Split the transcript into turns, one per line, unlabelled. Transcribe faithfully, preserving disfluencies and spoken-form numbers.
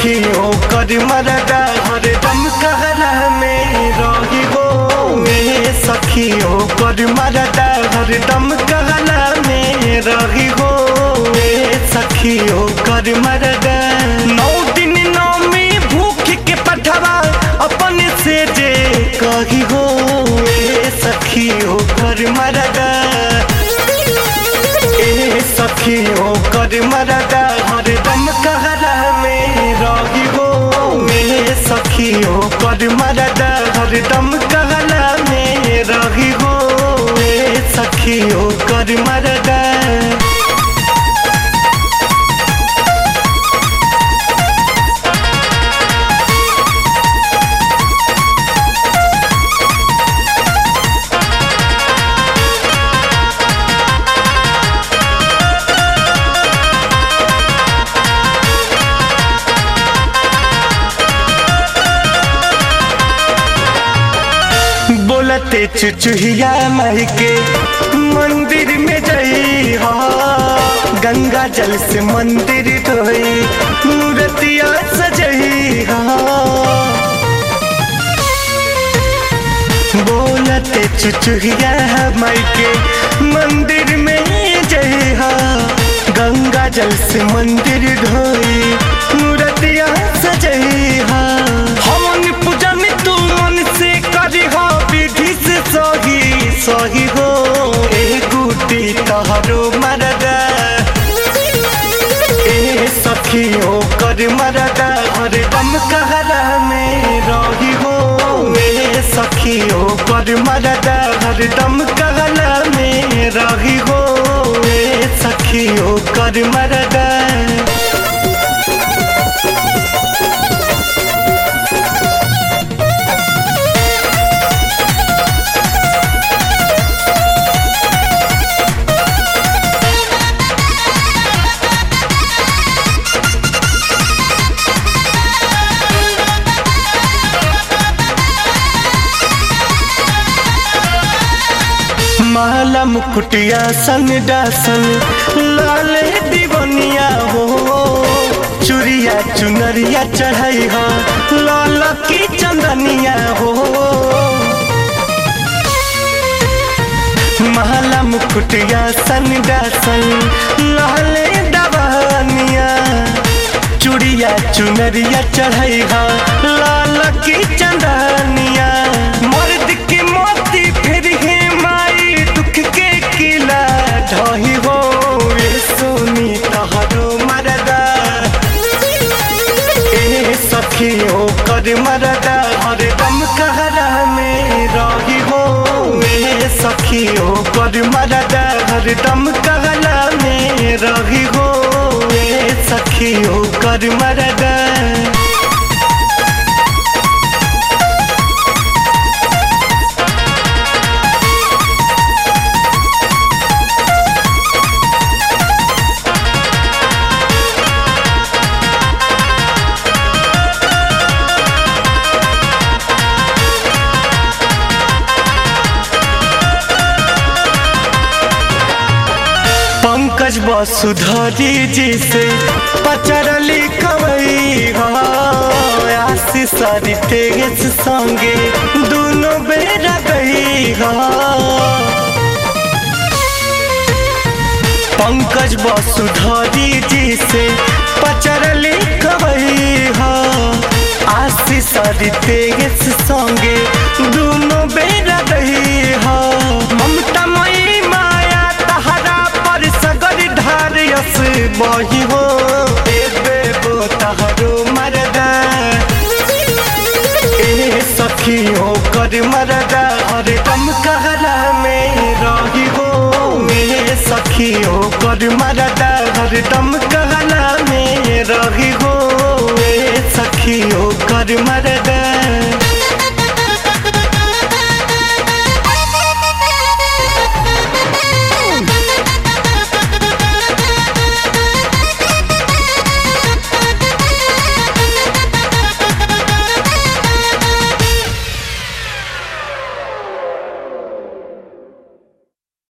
सखियों कर मरदा हरदम कहला में रही हो। ए सखियों कर मरदा हरदम कहला में रही हो। ए सखियों कर मरदा नौ दिन नौमी भूख के पठवा अपन से जे कही हो। ए सखियों कर मरदा ए सखियों कर मरदा हरदम कहला में रही हो। ए सखियों कर मरदा हरदम कहला में रही हो। ए सखियों कर मरदा बोलते चुचुहिया माई के मंदिर में जई हो। गंगा जल से मंदिर धोई मूर्तिया सजई हो। बोलते चुचुहिया माई के मंदिर में जई हो। गंगा जल से मंदिर धोई मूर्तिया सजई हो। हमन पूजन तू मन से करी हो विधि से सही सही हो। ए गुटी तहरो मरदा ए सखियों कर मरदा हरदम कहला में रही हो। ए सखियों कर मरदा हरदम कहला में रही हो। ए सखियों कर मरदा माला मुकुटिया सन डासन लाले दीवनिया हो। चुरिया चुनरिया चढ़ाई हो लाल की चंदनिया हो। माला मुकुटिया सन डासन लाले दीवनिया चुरिया चुनरिया चढ़ाई हो लाल की चंदनिया। मर्द के मोती फिर है ढही हो। ए सोनी तहरो मरदा ए सखियों कर मरदा हरदम कहला में रही हो। ए सखियों कर मरदा हरदम कहला में रही हो। ए सखियों कर मरदा पंकज वसुधरी जी से पचरली कवई हो। आशीष तेज संगे दोनों बेरा गई हो। पंकज वसुधरी जी से पचरली कवई हो। आशीष तेज संगे दोनों बेरा गई हो। ममता मई माया तहरा पर सगर ढार यस बही हो। ए बेबो तहरो मरदा ए सखियों कर मरदा हरदम कहला में रही हो। ए सखियों कर मरदा हरदम कहला में रही हो। ए सखियों कर मरदा।